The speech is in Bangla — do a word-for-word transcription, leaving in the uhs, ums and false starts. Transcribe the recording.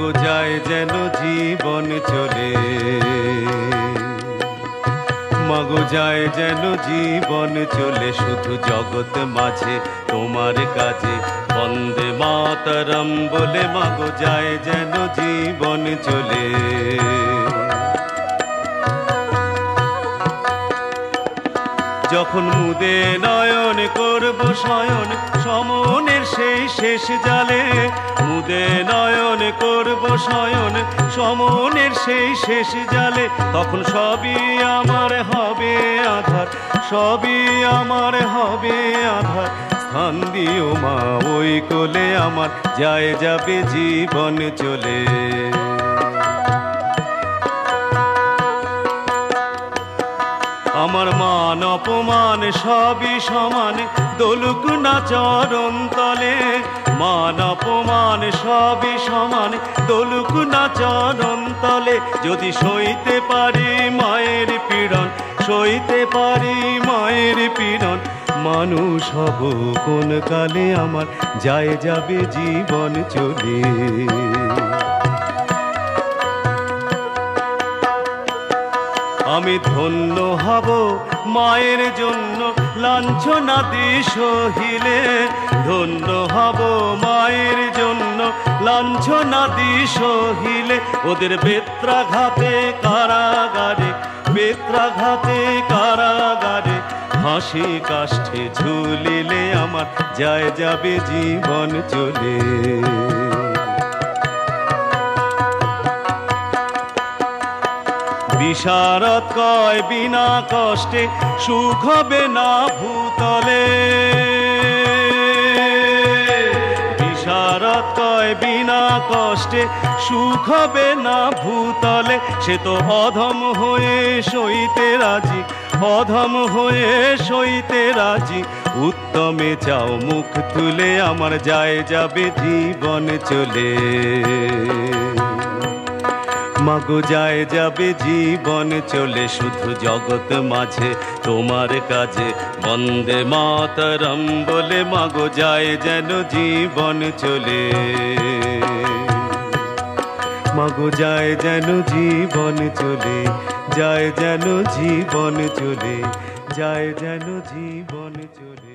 মাগো যায় যেন জীবন চলে, মাগো যায় যেন জীবন চলে, শুধু জগৎ মাঝে তোমার কাজে বন্দে মাতরম বলে মাগো যায় যেন জীবন চলে। যখন মুদে নয়ন করব শয়ন সমনের সেই শেষ জালে, মুদে নয়ন করব শয়ন সমনের সেই শেষ জালে, তখন সবই আমার হবে আধার, সবই আমার হবে আধার। স্থান দিও মা ওই কোলে আমার, যায় যাবে জীবন চলে। আমার মান অপমান সবই সমান দোলুক না চরণ তলে, মান অপমান সবই সমান দোলুক না চরণ তলে। যদি সইতে পারি মায়ের পীড়ন, সইতে পারি মায়ের পীড়ন, মানুষ হব কোন কালে আমার, যায় যাবে জীবন চলে। আমি ধন্য হব মায়ের জন্য লাঞ্ছনা দিয়ে সহিলে, ধন্য হব মায়ের জন্য লাঞ্ছনা দিয়ে সহিলে। ওদের বেত্রাঘাতে কারাগারে, বেত্রাঘাতে কারাগারে হাসি কাষ্ঠে ঝুলিলে আমার, যায় যাবে জীবন চলে। বিশারদ কয় বিনা কষ্টে সুখ হবে না ভূতলে, বিশারদ কয় বিনা কষ্টে সুখ হবে না ভূতলে। সে তো অধম হয়ে সইতে রাজি, অধম হয়ে সইতে রাজি। উত্তমে চাও মুখ তুলে আমার, যায় যাবে জীবন চলে। মাগো যায় যাবে জীবন চলে, শুধু জগৎ মাঝে তোমার কাজে বন্দে মাতরম বলে মাগো যায় যেন জীবন চলে। মাগো যায় যেন জীবন চলে, যায় যেন জীবন চলে, যায় যেন জীবন চলে।